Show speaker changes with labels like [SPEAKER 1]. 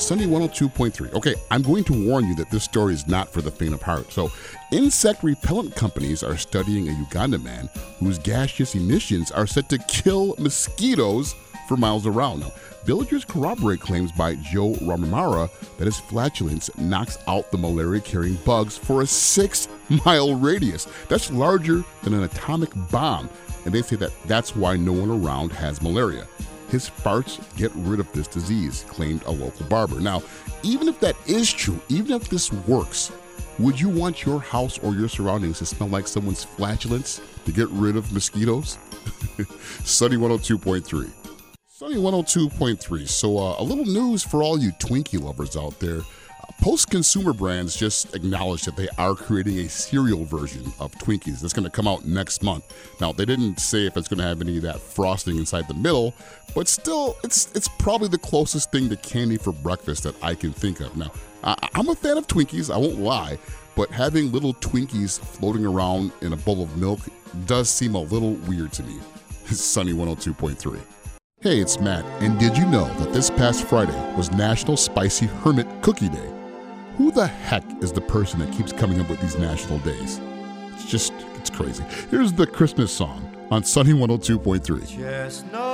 [SPEAKER 1] Sunny 102.3. Okay, I'm going to warn you that this story is not for the faint of heart. So, insect repellent companies are studying a Uganda man whose gaseous emissions are set to kill mosquitoes for miles around. Now, villagers corroborate claims by Joe Ramamara that his flatulence knocks out the malaria-carrying bugs for a 6-mile radius. That's larger than an atomic bomb, and they say that that's why no one around has malaria. His farts get rid of this disease, claimed a local barber. Now, even if that is true, even if this works, would you want your house or your surroundings to smell like someone's flatulence to get rid of mosquitoes? Sunny 102.3. Sunny 102.3. So a little news for all you Twinkie lovers out there. Post Consumer Brands just acknowledged that they are creating a cereal version of Twinkies that's going to come out next month. Now, they didn't say if it's going to have any of that frosting inside the middle, but still, it's probably the closest thing to candy for breakfast that I can think of. Now, I'm a fan of Twinkies, I won't lie, but having little Twinkies floating around in a bowl of milk does seem a little weird to me. Sunny 102.3. Hey, it's Matt, and did you know that this past Friday was National Spicy Hermit Cookie Day? Who the heck is the person that keeps coming up with these national days? It's crazy. Here's the Christmas song on Sunny 102.3.
[SPEAKER 2] Chestnut